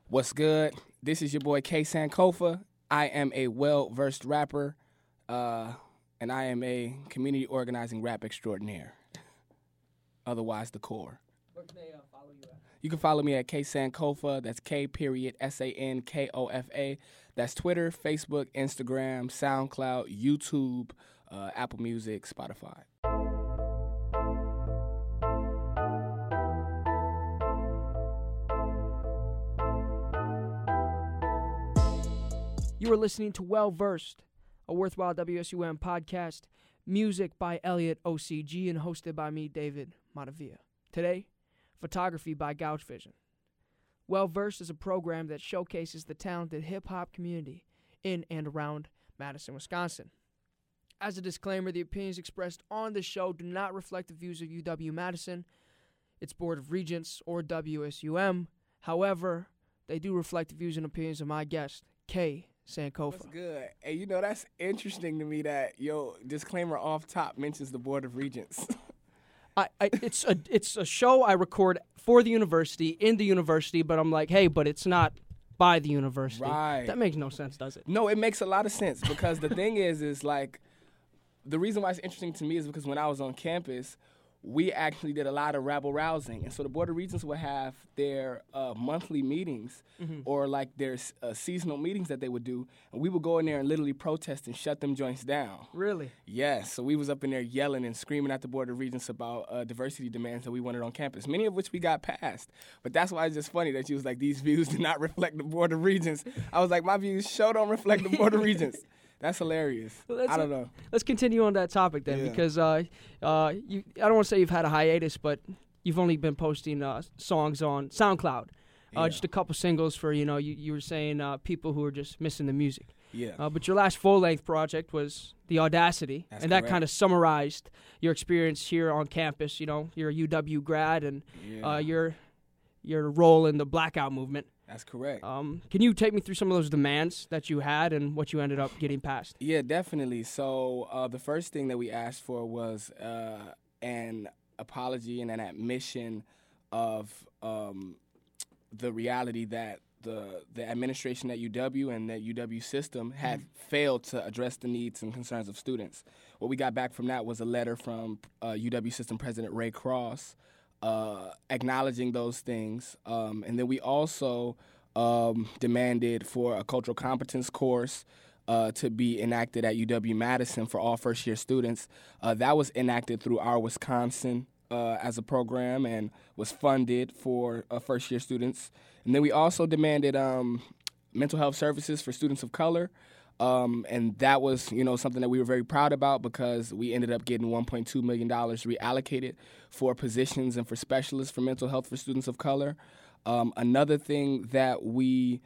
What's good? This is your boy K Sankofa. I am a well-versed rapper, and I am a community organizing rap extraordinaire. Otherwise, the core. Where can they follow you at? You can follow me at K Sankofa. That's K.SANKOFA. That's Twitter, Facebook, Instagram, SoundCloud, YouTube, Apple Music, Spotify. You are listening to Well Versed, a worthwhile WSUM podcast, music by Elliot OCG and hosted by me, David Montavia. Today, photography by Gouge Vision. Well Versed is a program that showcases the talented hip-hop community in and around Madison, Wisconsin. As a disclaimer, the opinions expressed on the show do not reflect the views of UW-Madison, its Board of Regents, or WSUM. However, they do reflect the views and opinions of my guest, K. Sankofa. What's good? Hey, that's interesting to me that your disclaimer off top mentions the Board of Regents. It's a show I record for the university, in the university, but I'm like, hey, but it's not by the university. Right. That makes no sense, does it? No, it makes a lot of sense because the thing is like, the reason why it's interesting to me is because when I was on campus, we actually did a lot of rabble-rousing. And so the Board of Regents would have their monthly meetings or like their seasonal meetings that they would do. And we would go in there and literally protest and shut them joints down. Really? Yes. So we was up in there yelling and screaming at the Board of Regents about diversity demands that we wanted on campus, many of which we got passed. But that's why it's just funny that you was like, these views do not reflect the Board of Regents. I was like, my views sure don't reflect the Board of Regents. That's hilarious. Well, I don't know. Let's continue on that topic then, because I don't want to say you've had a hiatus, but you've only been posting songs on SoundCloud. Just a couple singles for, you were saying people who are just missing the music. Yeah. But your last full-length project was The Audacity, That's and that correct. kind of summarized your experience here on campus. You're a UW grad, and your role in the Blackout movement. That's correct. Can you take me through some of those demands that you had and what you ended up getting passed? Yeah, definitely. So the first thing that we asked for was an apology and an admission of the reality that the administration at UW and the UW system had failed to address the needs and concerns of students. What we got back from that was a letter from UW system president Ray Cross acknowledging those things. And then we also demanded for a cultural competence course to be enacted at UW-Madison for all first-year students. That was enacted through Our Wisconsin as a program and was funded for first-year students. And then we also demanded mental health services for students of color. And that was, something that we were very proud about because we ended up getting $1.2 million reallocated for positions and for specialists for mental health for students of color. Another thing that we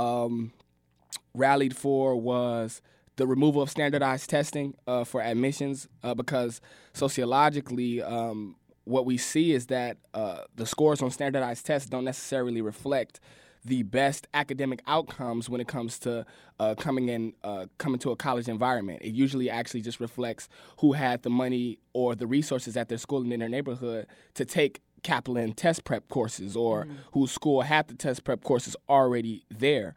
rallied for was the removal of standardized testing for admissions because sociologically what we see is that the scores on standardized tests don't necessarily reflect the best academic outcomes when it comes to coming to a college environment. It usually actually just reflects who had the money or the resources at their school and in their neighborhood to take Kaplan test prep courses or whose school had the test prep courses already there.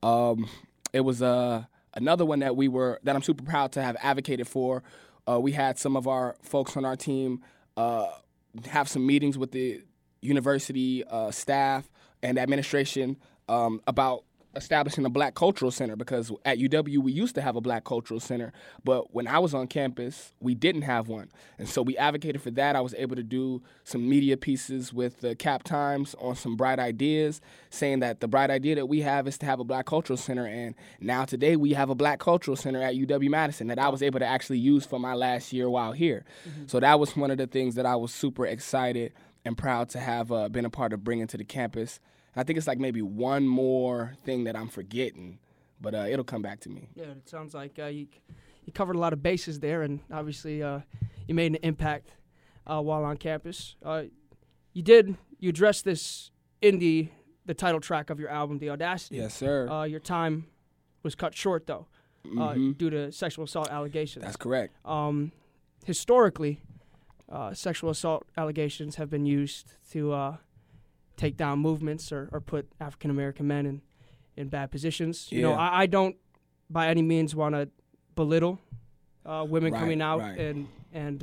It was another one that I'm super proud to have advocated for. We had some of our folks on our team have some meetings with the university staff and administration about establishing a Black Cultural Center because at UW we used to have a Black Cultural Center, but when I was on campus, we didn't have one. And so we advocated for that. I was able to do some media pieces with the Cap Times on some bright ideas, saying that the bright idea that we have is to have a Black Cultural Center, and now today we have a Black Cultural Center at UW-Madison that I was able to actually use for my last year while here. So that was one of the things that I was super excited and proud to have been a part of bringing to the campus. I think it's like maybe one more thing that I'm forgetting, but it'll come back to me. Yeah, it sounds like you covered a lot of bases there, and obviously you made an impact while on campus. You addressed this in the title track of your album, The Audacity. Yes, sir. Your time was cut short, though, due to sexual assault allegations. That's correct. Historically, sexual assault allegations have been used to take down movements or put African American men in bad positions. You Yeah. know, I don't by any means want to belittle women coming out and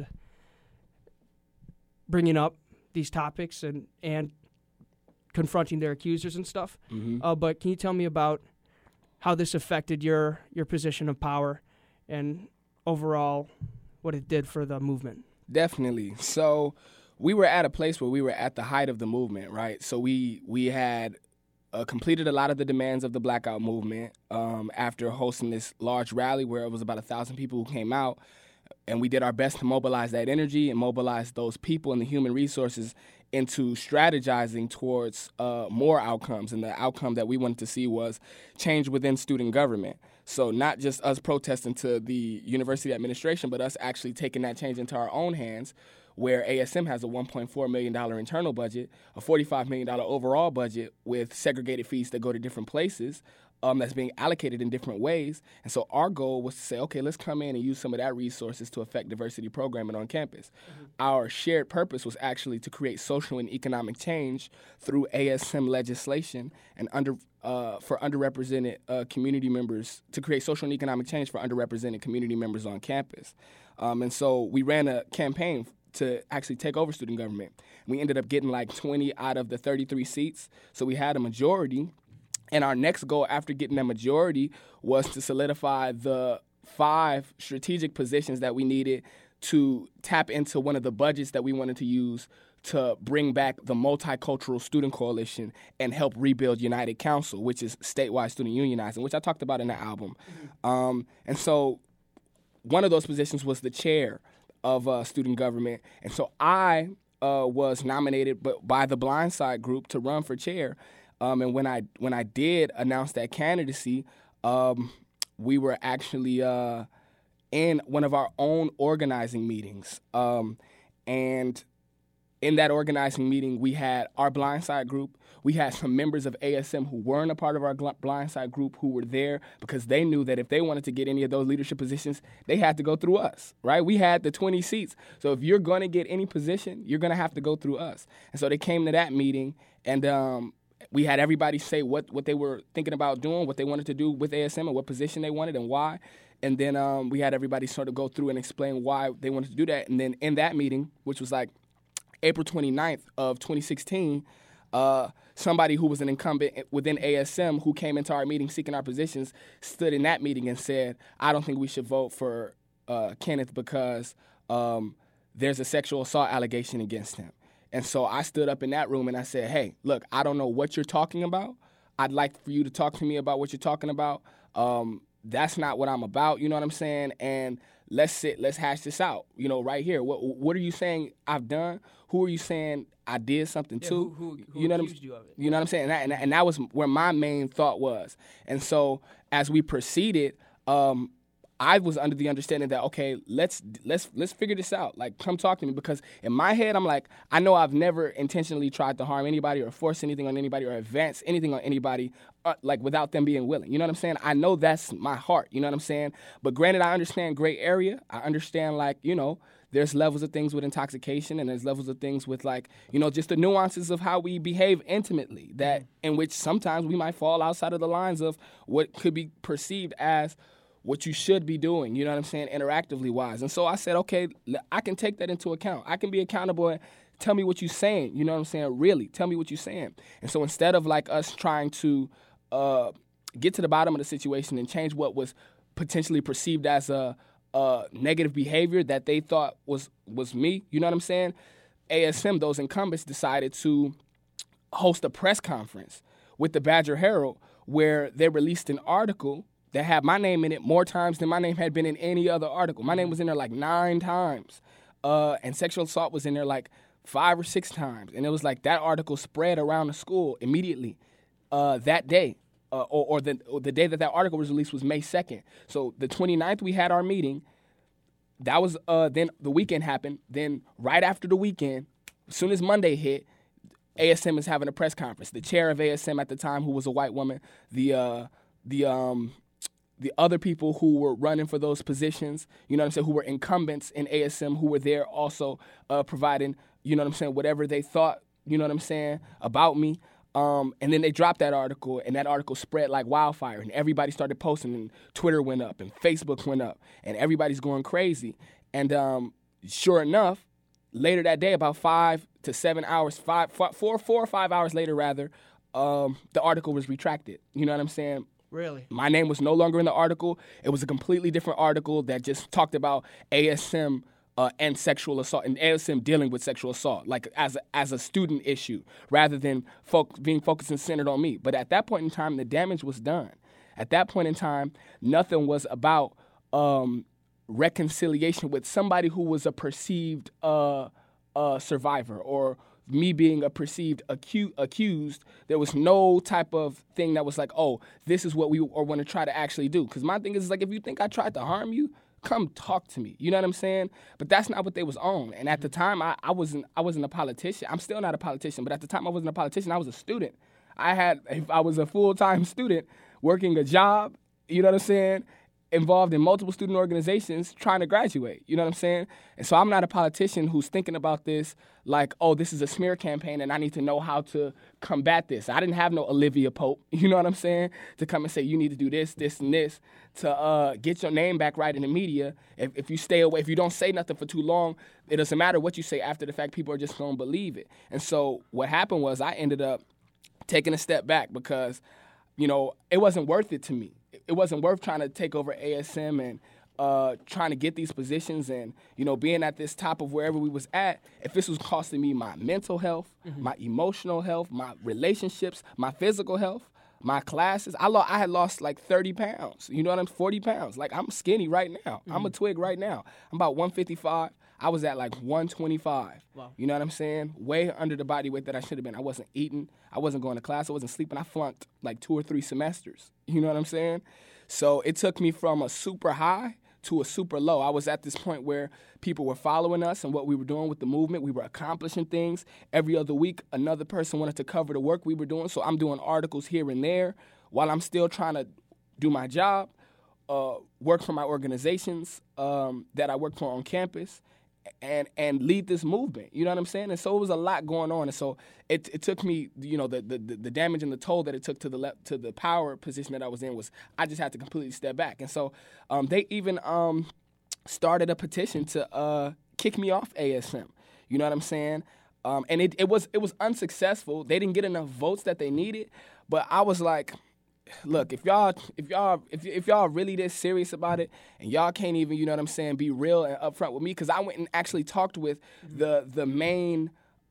bringing up these topics and confronting their accusers and stuff. Mm-hmm. But can you tell me about how this affected your position of power and overall what it did for the movement? Definitely. So we were at a place where we were at the height of the movement, right? So we had completed a lot of the demands of the blackout movement after hosting this large rally where it was about 1,000 people who came out. And we did our best to mobilize that energy and mobilize those people and the human resources into strategizing towards more outcomes. And the outcome that we wanted to see was change within student government. So not just us protesting to the university administration, but us actually taking that change into our own hands, where ASM has a $1.4 million internal budget, a $45 million overall budget with segregated fees that go to different places. That's being allocated in different ways. And so our goal was to say, okay, let's come in and use some of that resources to affect diversity programming on campus. Mm-hmm. Our shared purpose was actually to create social and economic change through ASM legislation and for underrepresented community members, to create social and economic change for underrepresented community members on campus. And so we ran a campaign to actually take over student government. We ended up getting like 20 out of the 33 seats. So we had a majority. And our next goal after getting that majority was to solidify the 5 strategic positions that we needed to tap into one of the budgets that we wanted to use to bring back the Multicultural Student Coalition and help rebuild United Council, which is statewide student unionizing, which I talked about in the album. Mm-hmm. And so one of those positions was the chair of student government. And so I was nominated by the Blindside group to run for chair. And when I did announce that candidacy, we were actually in one of our own organizing meetings. And in that organizing meeting, we had our Blindside group. We had some members of ASM who weren't a part of our Blindside group who were there because they knew that if they wanted to get any of those leadership positions, they had to go through us, right? We had the 20 seats. So if you're going to get any position, you're going to have to go through us. And so they came to that meeting, and we had everybody say what they were thinking about doing, what they wanted to do with ASM and what position they wanted and why. And then we had everybody sort of go through and explain why they wanted to do that. And then in that meeting, which was like April 29th of 2016, somebody who was an incumbent within ASM who came into our meeting seeking our positions stood in that meeting and said, I don't think we should vote for Kenneth because there's a sexual assault allegation against him. And so I stood up in that room and I said, hey, look, I don't know what you're talking about. I'd like for you to talk to me about what you're talking about. That's not what I'm about, you know what I'm saying? And let's hash this out, you know, right here. What are you saying I've done? Who are you saying I did something to? Who you know accused you of it? You know what I'm saying? And that was where my main thought was. And so as we proceeded, I was under the understanding that, okay, let's figure this out. Like, come talk to me. Because in my head, I'm like, I know I've never intentionally tried to harm anybody or force anything on anybody or advance anything on anybody, like, without them being willing. You know what I'm saying? I know that's my heart. You know what I'm saying? But granted, I understand gray area. I understand, like, you know, there's levels of things with intoxication and there's levels of things with, like, you know, just the nuances of how we behave intimately, that in which sometimes we might fall outside of the lines of what could be perceived as what you should be doing, you know what I'm saying, interactively wise. And so I said, okay, I can take that into account. I can be accountable and tell me what you're saying, you know what I'm saying, really, tell me what you're saying. And so instead of, like, us trying to get to the bottom of the situation and change what was potentially perceived as a negative behavior that they thought was me, you know what I'm saying, ASM, those incumbents, decided to host a press conference with the Badger Herald where they released an article that had my name in it more times than my name had been in any other article. My name was in there like 9 times. And sexual assault was in there like 5 or 6 times. And it was like that article spread around the school immediately that day. Or the day that article was released was May 2nd. So the 29th we had our meeting. That was then the weekend happened. Then right after the weekend, as soon as Monday hit, ASM is having a press conference. The chair of ASM at the time, who was a white woman, the other people who were running for those positions, you know what I'm saying, who were incumbents in ASM, who were there also providing, you know what I'm saying, whatever they thought you know what I'm saying, about me. And then they dropped that article, and that article spread like wildfire, and everybody started posting, and Twitter went up, and Facebook went up, and everybody's going crazy. And sure enough, later that day, about 5 to 7 hours, 4 or 5 hours later, rather, the article was retracted. You know what I'm saying? Really? My name was no longer in the article. It was a completely different article that just talked about ASM and sexual assault, and ASM dealing with sexual assault, like as a student issue, rather than being focused and centered on me. But at that point in time, the damage was done. At that point in time, nothing was about reconciliation with somebody who was a perceived survivor, or me being a perceived accused. There was no type of thing that was like, oh, this is what we want to try to actually do. Because my thing is, like, if you think I tried to harm you, come talk to me. You know what I'm saying? But that's not what they was on. And at the time, I wasn't a politician. I'm still not a politician. But at the time, I wasn't a politician. I was a student. If I was a full-time student working a job, you know what I'm saying, involved in multiple student organizations trying to graduate. You know what I'm saying? And so I'm not a politician who's thinking about this like, oh, this is a smear campaign and I need to know how to combat this. I didn't have no Olivia Pope, you know what I'm saying, to come and say you need to do this, this, and this to get your name back right in the media. If you stay away, if you don't say nothing for too long, it doesn't matter what you say after the fact, people are just going to believe it. And so what happened was I ended up taking a step back because, you know, it wasn't worth it to me. It wasn't worth trying to take over ASM and trying to get these positions and, you know, being at this top of wherever we was at, if this was costing me my mental health, my emotional health, my relationships, my physical health, my classes. I had lost like 30 pounds. You know what I'm 40 pounds. Like, I'm skinny right now. I'm a twig right now. I'm about 155. I was at like 125. Wow. You know what I'm saying? Way under the body weight that I should have been. I wasn't eating. I wasn't going to class. I wasn't sleeping. I flunked like 2 or 3 semesters. You know what I'm saying? So it took me from a super high to a super low. I was at this point where people were following us and what we were doing with the movement. We were accomplishing things. Every other week, another person wanted to cover the work we were doing. So I'm doing articles here and there while I'm still trying to do my job, work for my organizations that I work for on campus, and lead this movement. You know what I'm saying? And so it was a lot going on. And so it took me, you know, the damage and the toll that it took to the power position that I was in was I just had to completely step back. And so they even started a petition to kick me off ASM. You know what I'm saying? And it was unsuccessful. They didn't get enough votes that they needed. But I was like, look, if y'all really this serious about it, and y'all can't even, you know what I'm saying, be real and upfront with me, because I went and actually talked with the main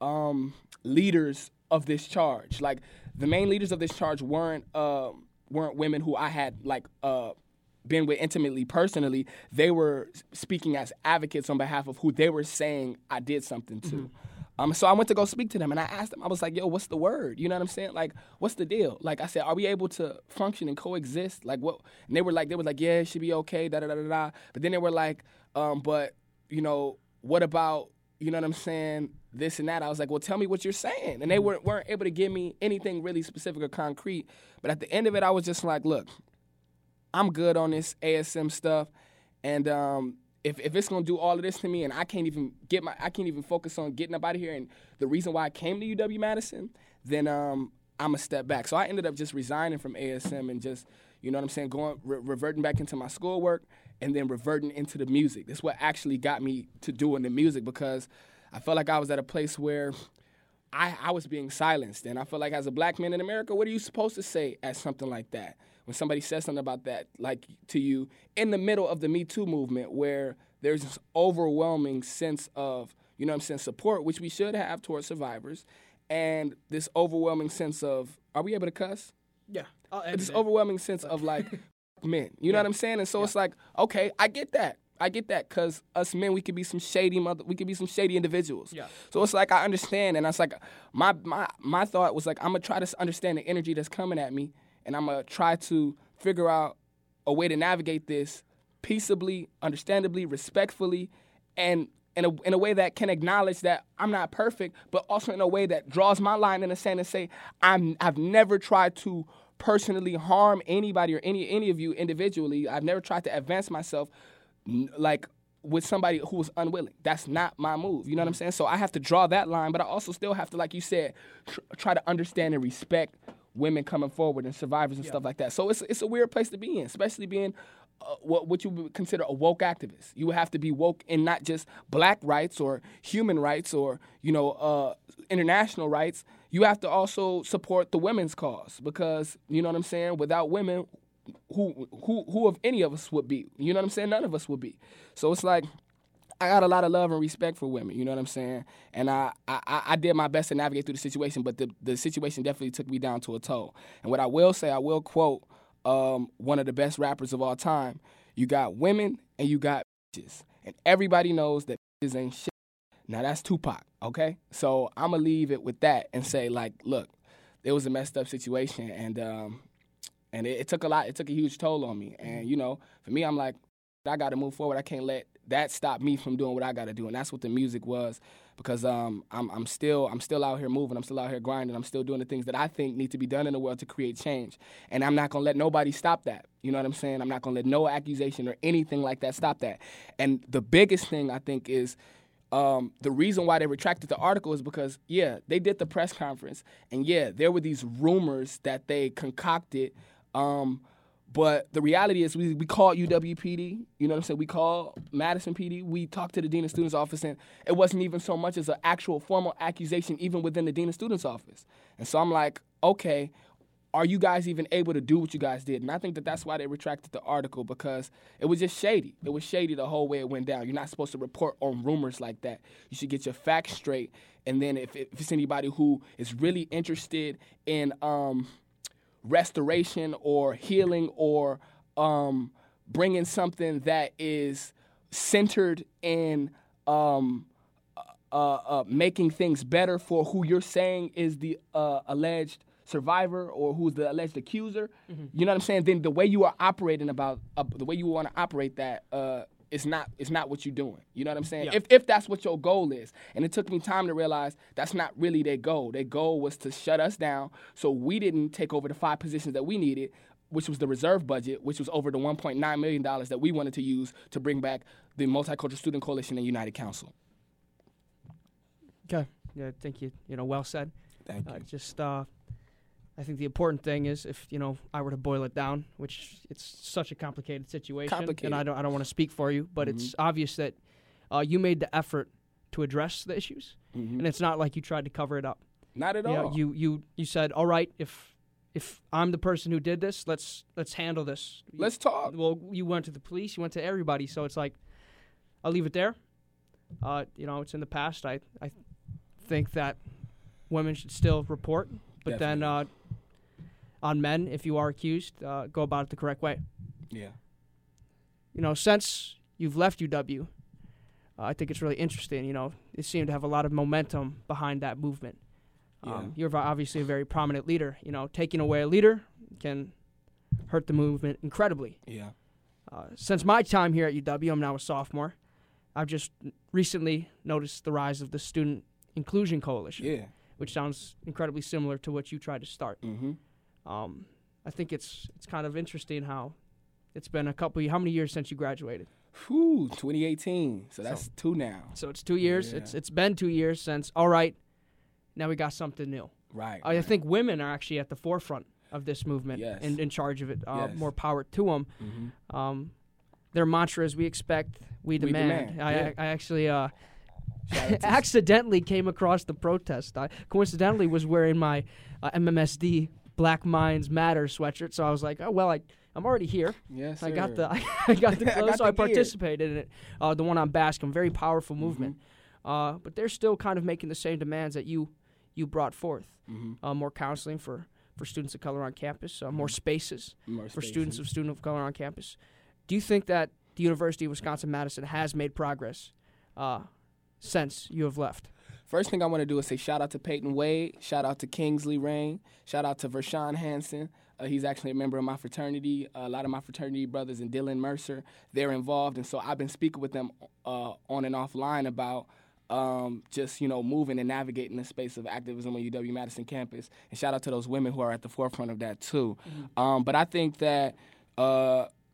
leaders of this charge. Like, the main leaders of this charge weren't women who I had been with intimately, personally. They were speaking as advocates on behalf of who they were saying I did something to. So I went to go speak to them, and I asked them, I was like, yo, what's the word? You know what I'm saying? Like, what's the deal? Like, I said, are we able to function and coexist? Like, what? And they were like, yeah, it should be okay, da-da-da-da-da. But then they were like, but, you know, what about, you know what I'm saying, this and that? I was like, well, tell me what you're saying. And they weren't able to give me anything really specific or concrete. But at the end of it, I was just like, look, I'm good on this ASM stuff, and if it's gonna do all of this to me, and I can't even focus on getting up out of here, and the reason why I came to UW-Madison, then I'm a step back. So I ended up just resigning from ASM and just, you know what I'm saying, reverting back into my schoolwork, and then reverting into the music. That's what actually got me to doing the music, because I felt like I was at a place where I was being silenced, and I feel like as a black man in America, what are you supposed to say at something like that? When somebody says something about that, like, to you, in the middle of the Me Too movement, where there's this overwhelming sense of, you know what I'm saying, support, which we should have towards survivors, and this overwhelming sense of, are we able to cuss? Yeah. This overwhelming sense of, like, men. You know what I'm saying? And so it's like, okay, I get that. Because us men, we could be some shady individuals. Yeah. So it's like, I understand, and it's like, my thought was like, I'm going to try to understand the energy that's coming at me, and I'm going to try to figure out a way to navigate this peaceably, understandably, respectfully, and in a way that can acknowledge that I'm not perfect, but also in a way that draws my line in the sand and say, I've never tried to personally harm anybody or any of you individually. I've never tried to advance myself, like, with somebody who was unwilling. That's not my move. You know what I'm saying? So I have to draw that line, but I also still have to, like you said, try to understand and respect women coming forward and survivors and stuff like that. So it's a weird place to be in, especially being what you would consider a woke activist. You would have to be woke in not just black rights or human rights or, international rights. You have to also support the women's cause because, you know what I'm saying, without women, who of any of us would be? You know what I'm saying? None of us would be. So it's like I got a lot of love and respect for women. You know what I'm saying? And I did my best to navigate through the situation, but the situation definitely took me down to a toe. And what I will say, I will quote one of the best rappers of all time. You got women and you got bitches. And everybody knows that bitches ain't shit. Now that's Tupac, okay? So I'm going to leave it with that and say, like, look, it was a messed up situation and it took a lot. It took a huge toll on me. And, for me, I'm like, I got to move forward. I can't let that stop me from doing what I got to do. And that's what the music was because I'm still out here moving. I'm still out here grinding. I'm still doing the things that I think need to be done in the world to create change. And I'm not going to let nobody stop that. You know what I'm saying? I'm not going to let no accusation or anything like that stop that. And the biggest thing, I think, is the reason why they retracted the article is because, they did the press conference. And, there were these rumors that they concocted. But the reality is we called UWPD, you know what I'm saying? We called Madison PD. We talked to the Dean of Students Office, and it wasn't even so much as an actual formal accusation even within the Dean of Students Office. And so I'm like, okay, are you guys even able to do what you guys did? And I think that that's why they retracted the article because it was just shady. It was shady the whole way it went down. You're not supposed to report on rumors like that. You should get your facts straight. And then if it's anybody who is really interested in restoration or healing or bringing something that is centered in making things better for who you're saying is the alleged survivor or who's the alleged accuser, you know what I'm saying? Then the way you are operating the way you want to operate that it's not what you're doing. You know what I'm saying? Yeah. If that's what your goal is. And it took me time to realize that's not really their goal. Their goal was to shut us down so we didn't take over the 5 positions that we needed, which was the reserve budget, which was over the $1.9 million that we wanted to use to bring back the Multicultural Student Coalition and United Council. Okay. Yeah, thank you. Well said. Thank you. I think the important thing is if, I were to boil it down, which it's such a complicated situation, and I don't want to speak for you, but it's obvious that you made the effort to address the issues, and it's not like you tried to cover it up. Not at all. You said, all right, if I'm the person who did this, let's handle this. Let's talk. Well, you went to the police, you went to everybody, so it's like, I'll leave it there. It's in the past. I think that women should still report, but Definitely. Then on men, if you are accused, go about it the correct way. Yeah. Since you've left UW, I think it's really interesting. It seemed to have a lot of momentum behind that movement. You're obviously a very prominent leader. Taking away a leader can hurt the movement incredibly. Yeah. Since my time here at UW, I'm now a sophomore. I've just recently noticed the rise of the Student Inclusion Coalition, which sounds incredibly similar to what you tried to start. I think it's kind of interesting how it's been how many years since you graduated? 2018. So that's 2 now. So it's 2 years. Yeah. It's been 2 years since. All right, now we got something new. Right. I think women are actually at the forefront of this movement and in charge of it. More power to them. Their mantra is "We expect, we demand." I actually accidentally came across the protest. I coincidentally was wearing my MMSD Black Minds Matter sweatshirt, so I was like, oh well, I'm already here. Yes, I got the clothes, so I participated in it. The one on Bascom, very powerful movement. But they're still kind of making the same demands that you brought forth. More counseling for students of color on campus, more spaces for students of color on campus. Do you think that the University of Wisconsin-Madison has made progress since you have left? First thing I want to do is say shout out to Peyton Wade, shout out to Kingsley Rain, shout out to Vershawn Hansen. He's actually a member of my fraternity. A lot of my fraternity brothers and Dylan Mercer, they're involved. And so I've been speaking with them on and offline about just, moving and navigating the space of activism on UW-Madison campus. And shout out to those women who are at the forefront of that too. But I think that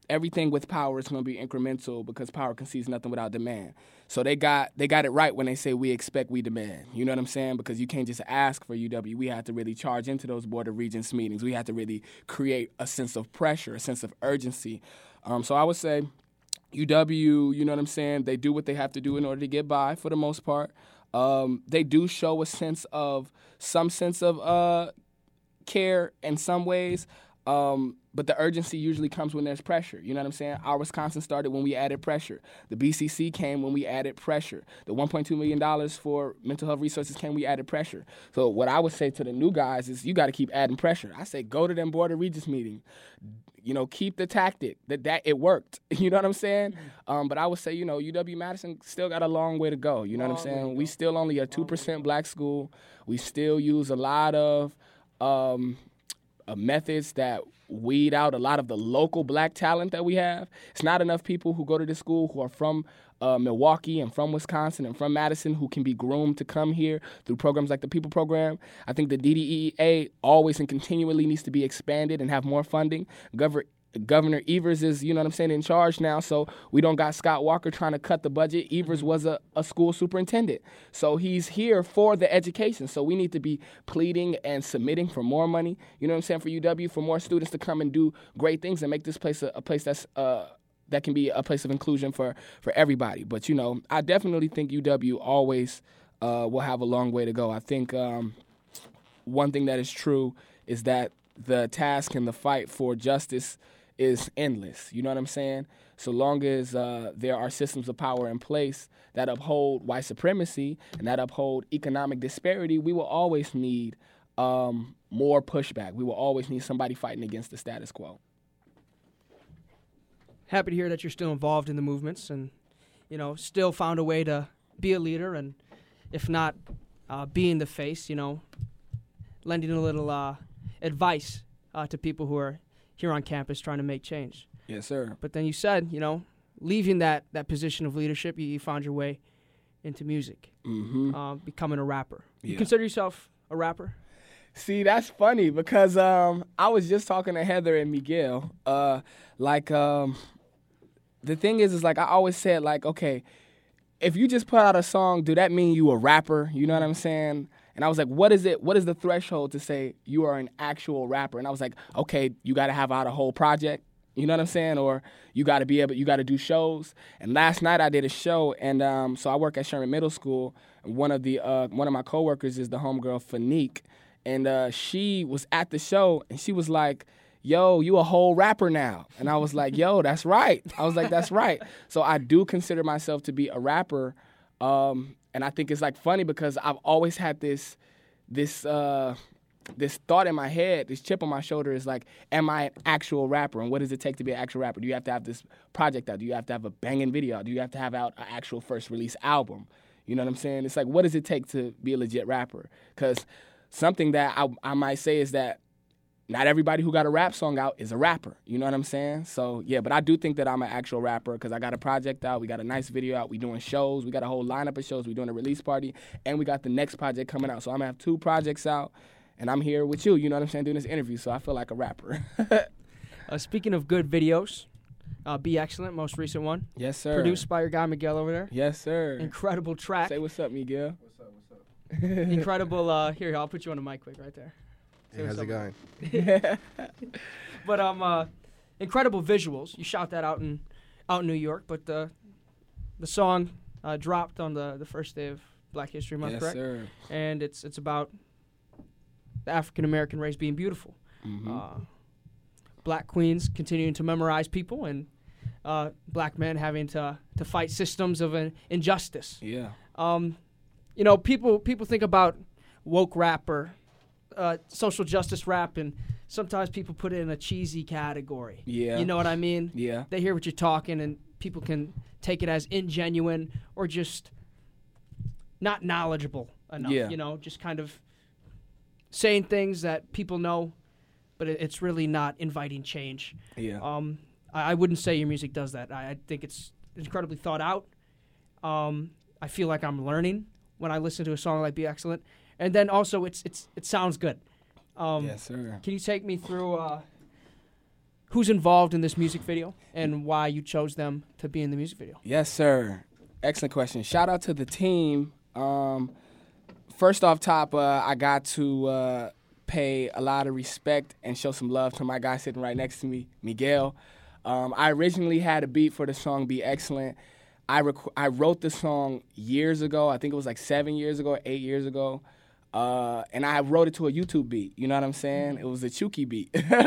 everything with power is going to be incremental because power concedes nothing without demand. So they got it right when they say we expect, we demand. You know what I'm saying? Because you can't just ask for UW. We have to really charge into those Board of Regents meetings. We have to really create a sense of pressure, a sense of urgency. So I would say UW, you know what I'm saying, they do what they have to do in order to get by for the most part. They do show some sense of care in some ways. But the urgency usually comes when there's pressure. You know what I'm saying? Our Wisconsin started when we added pressure. The BCC came when we added pressure. The $1.2 million for mental health resources came when we added pressure. So what I would say to the new guys is you got to keep adding pressure. I say go to them Board of Regents meetings. You know, keep the tactic. That it worked. You know what I'm saying? But I would say, you know, UW-Madison still got a long way to go. You know what I'm saying? We still only a 2% black school. We still use a lot of methods that weed out a lot of the local black talent that we have. It's not enough people who go to this school who are from Milwaukee and from Wisconsin and from Madison who can be groomed to come here through programs like the People Program. I think the DDEA always and continually needs to be expanded and have more funding. Governor Evers is, you know what I'm saying, in charge now, so we don't got Scott Walker trying to cut the budget. Evers was a school superintendent, so he's here for the education, so we need to be pleading and submitting for more money, you know what I'm saying, for UW, for more students to come and do great things and make this place a place that's that can be a place of inclusion for everybody. But, you know, I definitely think UW always will have a long way to go. I think one thing that is true is that the task and the fight for justice is endless. You know what I'm saying? So long as there are systems of power in place that uphold white supremacy and that uphold economic disparity, we will always need more pushback. We will always need somebody fighting against the status quo. Happy to hear that you're still involved in the movements and, you know, still found a way to be a leader and, if not being the face, you know, lending a little advice to people who are here on campus trying to make change. Yes, sir. But then you said, you know, leaving that position of leadership, you found your way into music, becoming a rapper. Yeah. You consider yourself a rapper? See, that's funny because I was just talking to Heather and Miguel. The thing is like I always said, like, okay, if you just put out a song, do that mean you a rapper? You know what I'm saying? And I was like, what is it? What is the threshold to say you are an actual rapper? And I was like, okay, you got to have out a whole project. You know what I'm saying? Or you got to do shows. And last night I did a show, and so I work at Sherman Middle School. And one of my coworkers is the homegirl Fanique, and she was at the show, and she was like, yo, you a whole rapper now. And I was like, yo, that's right. I was like, that's right. So I do consider myself to be a rapper. And I think it's like funny because I've always had this thought in my head, this chip on my shoulder is like, am I an actual rapper? And what does it take to be an actual rapper? Do you have to have this project out? Do you have to have a banging video out? Do you have to have out an actual first release album? You know what I'm saying? It's like, what does it take to be a legit rapper? Because something that I might say is that not everybody who got a rap song out is a rapper. You know what I'm saying? So, yeah, but I do think that I'm an actual rapper because I got a project out. We got a nice video out. We doing shows. We got a whole lineup of shows. We doing a release party. And we got the next project coming out. So I'm going to have 2 projects out, and I'm here with you, you know what I'm saying, doing this interview. So I feel like a rapper. Speaking of good videos, Be Excellent, most recent one. Yes, sir. Produced by your guy Miguel over there. Yes, sir. Incredible track. Say what's up, Miguel. What's up? Incredible. Here, I'll put you on the mic quick right there. Hey, how's it going? But incredible visuals. You shot that out in New York, but the song dropped on the first day of Black History Month, correct? Yes, sir. And it's about the African American race being beautiful. Black queens continuing to memorize people, and black men having to fight systems of an injustice. Yeah. You know, people think about woke rap or social justice rap, and sometimes people put it in a cheesy category. Yeah. You know what I mean? Yeah. They hear what you're talking, and people can take it as ingenuine or just not knowledgeable enough. Yeah. You know, just kind of saying things that people know, but it's really not inviting change. Yeah. I wouldn't say your music does that. I think it's incredibly thought out. I feel like I'm learning when I listen to a song like Be Excellent. And then also it sounds good. Yes, sir. Can you take me through who's involved in this music video and why you chose them to be in the music video. Yes, sir. Excellent question. Shout out to the team. First off top, I got to pay a lot of respect and show some love to my guy sitting right next to me, Miguel. I originally had a beat for the song Be Excellent. I wrote the song years ago. I think it was like 7 years ago, 8 years ago. And I wrote it to a YouTube beat. You know what I'm saying? It was a Chuki beat.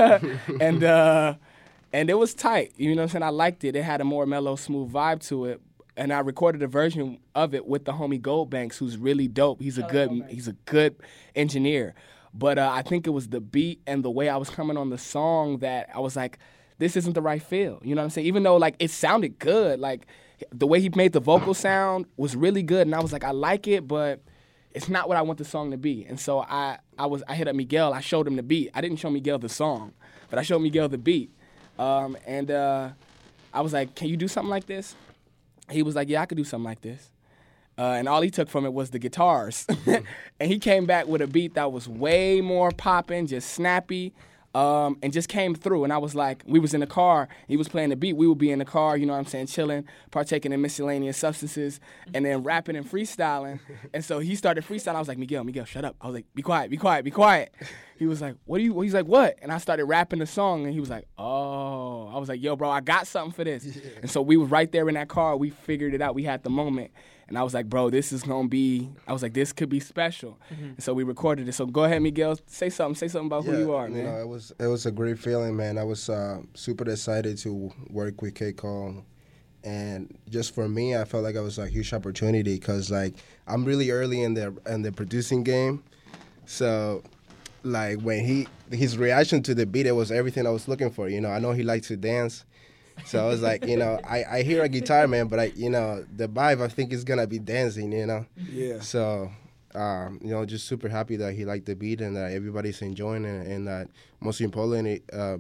And it was tight. You know what I'm saying? I liked it. It had a more mellow, smooth vibe to it. And I recorded a version of it with the homie Goldbanks, who's really dope. He's a good engineer. But I think it was the beat and the way I was coming on the song that I was like, this isn't the right feel. You know what I'm saying? Even though like it sounded good, like the way he made the vocal sound was really good. And I was like, I like it, but it's not what I want the song to be. And so I hit up Miguel. I showed him the beat. I didn't show Miguel the song, but I showed Miguel the beat. And I was like, can you do something like this? He was like, yeah, I could do something like this. And all he took from it was the guitars. And he came back with a beat that was way more popping, just snappy, and just came through. And I was like, we was in the car, he was playing the beat, we would be in the car, you know what I'm saying, chilling, partaking in miscellaneous substances, and then rapping and freestyling. And so he started freestyling. I was like, Miguel, shut up. I was like, be quiet. He was like, he's like, what? And I started rapping the song, and he was like, oh. I was like, yo, bro, I got something for this. Yeah. And so we were right there in that car. We figured it out. We had the moment. And I was like, bro, this could be special. Mm-hmm. And so we recorded it. So go ahead, Miguel, say something about who you are, man. You know, it was a great feeling, man. I was super excited to work with K. Cole. And just for me, I felt like it was a huge opportunity because, like, I'm really early in the producing game. So, like, when his reaction to the beat, it was everything I was looking for. You know, I know he likes to dance. So I was like, you know, I hear a guitar, man, but the vibe, I think is going to be dancing, you know? Yeah. So, you know, just super happy that he liked the beat and that everybody's enjoying it, and that most importantly,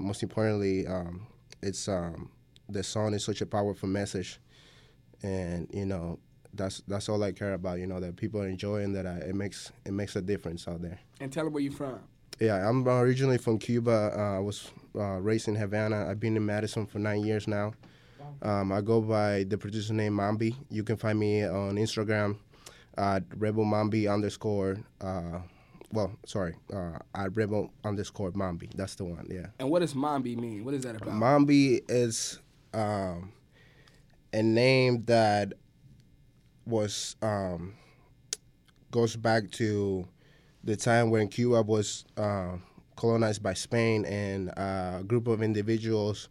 it's the song is such a powerful message. And, you know, that's all I care about, you know, that people are enjoying, that it makes a difference out there. And tell them where you're from. Yeah, I'm originally from Cuba. I was raised in Havana. I've been in Madison for 9 years now. I go by the producer name Mambi. You can find me on Instagram at @rebelmambi_. At rebel_Mambi. That's the one, yeah. And what does Mambi mean? What is that about? Mambi is a name that was goes back to the time when Cuba was colonized by Spain, and a group of individuals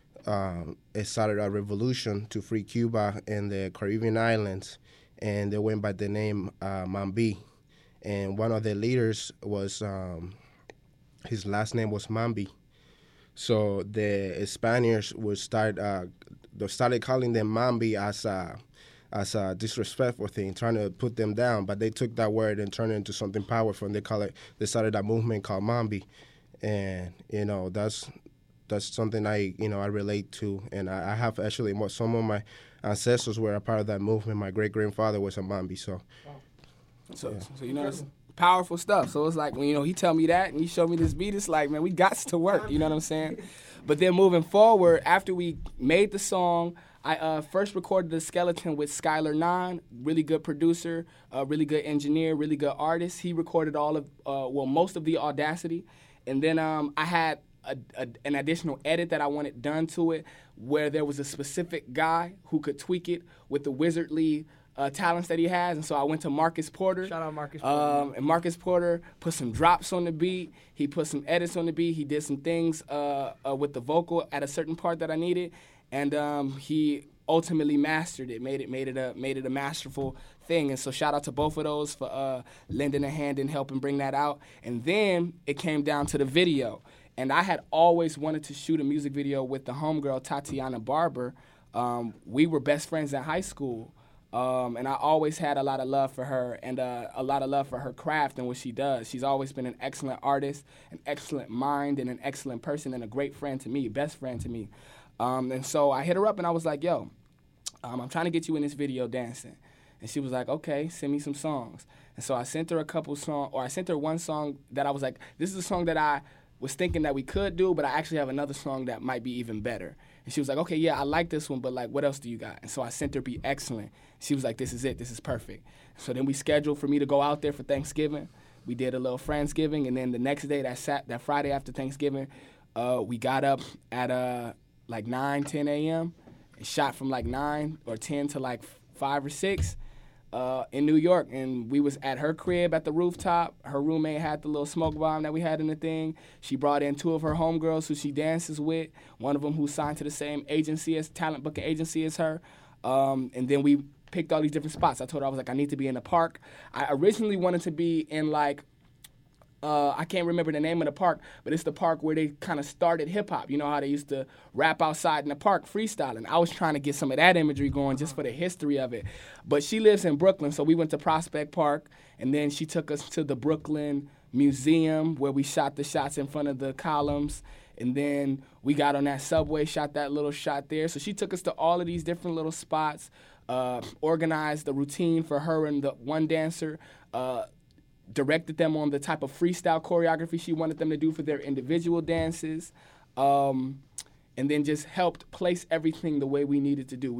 started a revolution to free Cuba and the Caribbean islands, and they went by the name Mambi. And one of the leaders was, his last name was Mambi. So the Spaniards started calling them Mambi as a disrespectful thing, trying to put them down, but they took that word and turned it into something powerful, and they started a movement called Mambi. And, you know, that's something I relate to, and I have actually some of my ancestors were a part of that movement. My great-grandfather was a Mambi, so. So you know, it's powerful stuff. So it's like, when, you know, he tell me that and he showed me this beat, it's like, man, we got to work, you know what I'm saying? But then moving forward, after we made the song, I first recorded the skeleton with Skylar Nine, really good producer, really good engineer, really good artist. He recorded most of the Audacity. And then I had an additional edit that I wanted done to it, where there was a specific guy who could tweak it with the wizardly talents that he has. And so I went to Marcus Porter. Shout out Marcus Porter. And Marcus Porter put some drops on the beat. He put some edits on the beat. He did some things with the vocal at a certain part that I needed. And he ultimately mastered it, made it a masterful thing. And so shout out to both of those for lending a hand and helping bring that out. And then it came down to the video. And I had always wanted to shoot a music video with the homegirl, Tatiana Barber. We were best friends in high school. And I always had a lot of love for her, and a lot of love for her craft and what she does. She's always been an excellent artist, an excellent mind, and an excellent person, and a great friend to me, best friend to me. And so I hit her up, and I was like, yo, I'm trying to get you in this video dancing. And she was like, okay, send me some songs. And so I sent her a couple songs, or I sent her one song that I was like, this is a song that was thinking that we could do, but I actually have another song that might be even better. And she was like, okay, yeah, I like this one, but like, what else do you got? And so I sent her Be Excellent. She was like, this is it. This is perfect. So then we scheduled for me to go out there for Thanksgiving. We did a little Friendsgiving, and then the next day, that Friday after Thanksgiving, we got up at like 9, 10 a.m. and shot from like 9 or 10 to like 5 or 6. In New York, and we was at her crib at the rooftop. Her roommate had the little smoke bomb that we had in the thing. She brought in 2 of her homegirls who she dances with, one of them who signed to the same talent booking agency as her, and then we picked all these different spots. I told her, I was like, I need to be in the park. I originally wanted to be in like, I can't remember the name of the park, but it's the park where they kind of started hip-hop. You know how they used to rap outside in the park freestyling. I was trying to get some of that imagery going just for the history of it. But she lives in Brooklyn, so we went to Prospect Park, and then she took us to the Brooklyn Museum where we shot the shots in front of the columns, and then we got on that subway, shot that little shot there. So she took us to all of these different little spots, organized the routine for her and the one dancer, directed them on the type of freestyle choreography she wanted them to do for their individual dances, and then just helped place everything the way we needed to do.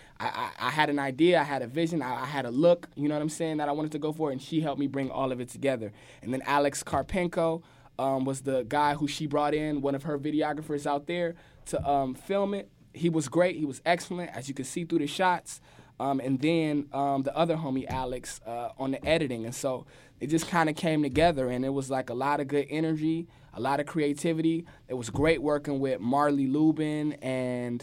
I had an idea, I had a vision, I had a look, you know what I'm saying, that I wanted to go for, and she helped me bring all of it together. And then Alex Karpenko was the guy who she brought in, one of her videographers out there, to film it. He was great, he was excellent, as you can see through the shots. And then the other homie, Alex, on the editing. And so it just kind of came together, and it was like a lot of good energy, a lot of creativity. It was great working with Marley Lubin and,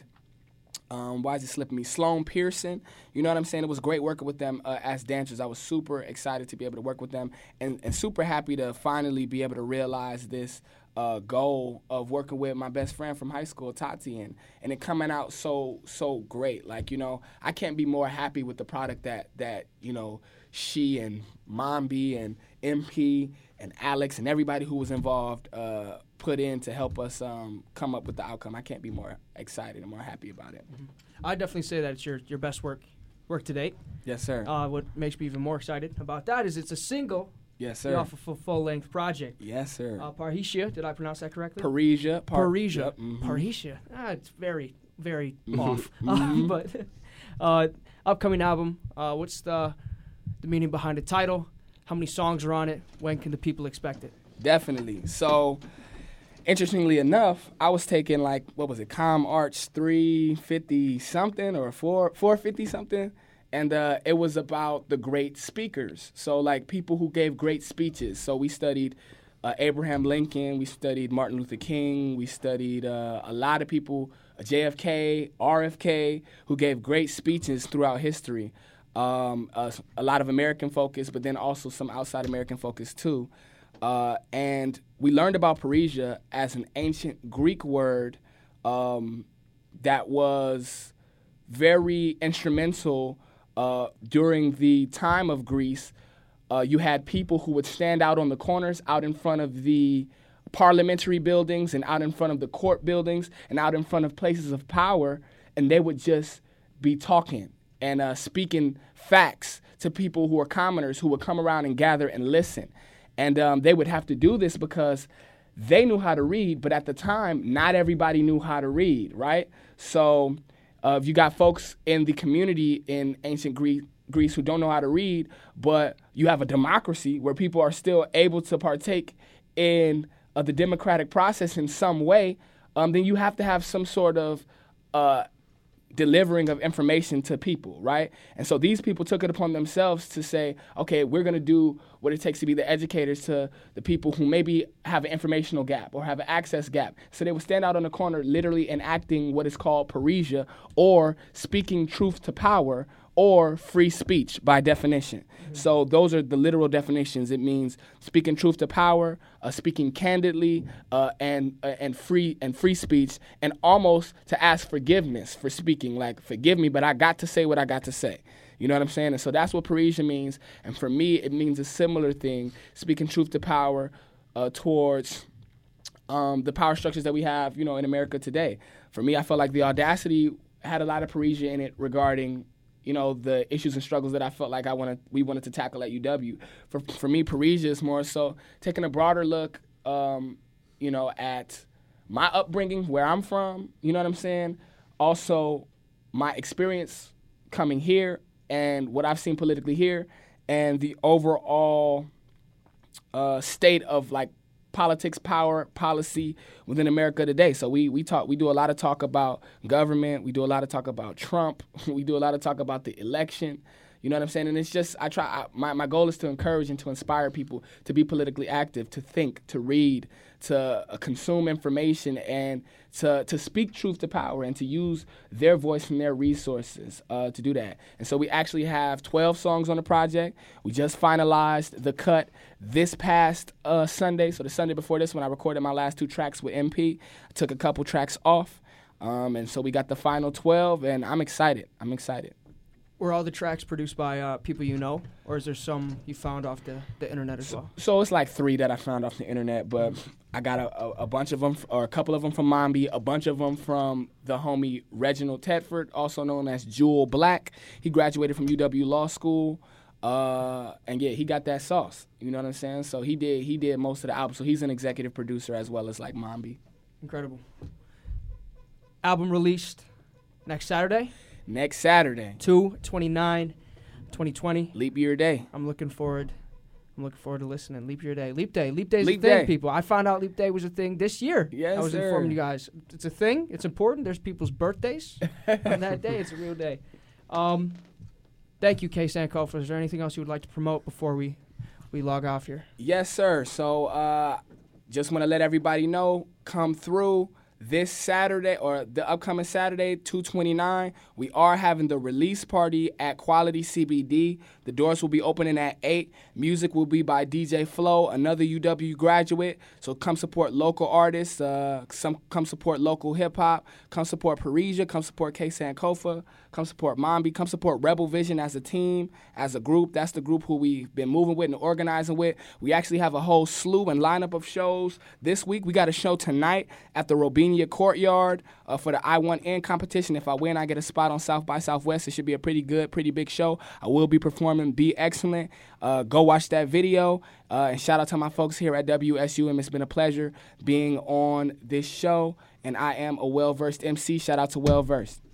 why is it slipping me, Sloan Pearson. You know what I'm saying? It was great working with them as dancers. I was super excited to be able to work with them, and super happy to finally be able to realize this goal of working with my best friend from high school, Tati, and it coming out so great. Like, you know, I can't be more happy with the product that you know, she and Mombi and MP and Alex and everybody who was involved put in to help us come up with the outcome. I can't be more excited and more happy about it. Mm-hmm. I'd definitely say that it's your best work to date. Yes, sir. What makes me even more excited about that is it's a single. Yes, sir. Off of a full-length project. Yes, sir. Parrhesia, did I pronounce that correctly? Parrhesia. Parrhesia. Yep, mm-hmm. Parrhesia. It's very, very Mm-hmm. off. Mm-hmm. But upcoming album, what's the meaning behind the title? How many songs are on it? When can the people expect it? Definitely. So, interestingly enough, I was taking like, what was it, Com Arch 350-something or 450-something. And it was about the great speakers. So, like, people who gave great speeches. So we studied Abraham Lincoln. We studied Martin Luther King. We studied a lot of people, JFK, RFK, who gave great speeches throughout history. A lot of American focus, but then also some outside American focus, too. And we learned about Parrhesia as an ancient Greek word that was very instrumental during the time of Greece. You had people who would stand out on the corners, out in front of the parliamentary buildings and out in front of the court buildings and out in front of places of power, and they would just be talking and speaking facts to people who are commoners who would come around and gather and listen. And they would have to do this because they knew how to read, but at the time, not everybody knew how to read, right? So you got folks in the community in ancient Greece who don't know how to read, but you have a democracy where people are still able to partake in the democratic process in some way, then you have to have some sort of delivering of information to people, right? And so these people took it upon themselves to say, okay, we're going to do what it takes to be the educators to the people who maybe have an informational gap or have an access gap. So they would stand out on the corner literally enacting what is called Parrhesia, or speaking truth to power, or free speech by definition. Mm-hmm. So those are the literal definitions. It means speaking truth to power, speaking candidly, and free speech, and almost to ask forgiveness for speaking, like, forgive me, but I got to say what I got to say. You know what I'm saying? And so that's what Parrhesia means. And for me, it means a similar thing, speaking truth to power towards the power structures that we have, in America today. For me, I felt like The Audacity had a lot of Parrhesia in it regarding the issues and struggles that I felt like we wanted to tackle at UW. For me, Parrhesia is more so taking a broader look at my upbringing, where I'm from, you know what I'm saying? Also, my experience coming here and what I've seen politically here and the overall state of, like, politics, power, policy within America today. So we do a lot of talk about government. We do a lot of talk about Trump. We do a lot of talk about the election. You know what I'm saying? And it's just, my goal is to encourage and to inspire people to be politically active, to think, to read, to consume information, and to speak truth to power and to use their voice from their resources to do that. And so we actually have 12 songs on the project. We just finalized the cut this past Sunday. So the Sunday before this, when I recorded my last 2 tracks with MP, I took a couple tracks off. And so we got the final 12, and I'm excited. Were all the tracks produced by people you know, or is there some you found off the internet as well? So it's like 3 that I found off the internet, but I got a bunch of them, or a couple of them from Mambi, a bunch of them from the homie Reginald Tedford, also known as Jewel Black. He graduated from UW Law School, and yeah, he got that sauce. You know what I'm saying? So he did most of the album. So he's an executive producer as well as like Mambi. Incredible. Album released next Saturday. Next Saturday. 2/29/2020. Leap year day. I'm looking forward to listening. Leap year day. Leap day. Leap day is a thing, people. I found out Leap Day was a thing this year. Yes, I was informing you guys. It's a thing. It's important. There's people's birthdays on that day. It's a real day. Thank you, Kay Sankofa. Is there anything else you would like to promote before we log off here? Yes, sir. So just want to let everybody know, come through. This Saturday, or the upcoming Saturday, 2/29, we are having the release party at Quality CBD. The doors will be opening at 8. Music will be by DJ Flow, another UW graduate. So come support local artists. Come support local hip-hop. Come support Parisia. Come support Kay Sankofa. Come support Mambi. Come support Rebel Vision as a team, as a group. That's the group who we've been moving with and organizing with. We actually have a whole slew and lineup of shows this week. We got a show tonight at the Robinia Courtyard for the I Want In competition. If I win, I get a spot on South by Southwest. It should be a pretty big show. I will be performing Be Excellent. Go watch that video. And shout out to my folks here at WSUM. It's been a pleasure being on this show. And I am a well-versed MC. Shout out to Well Versed.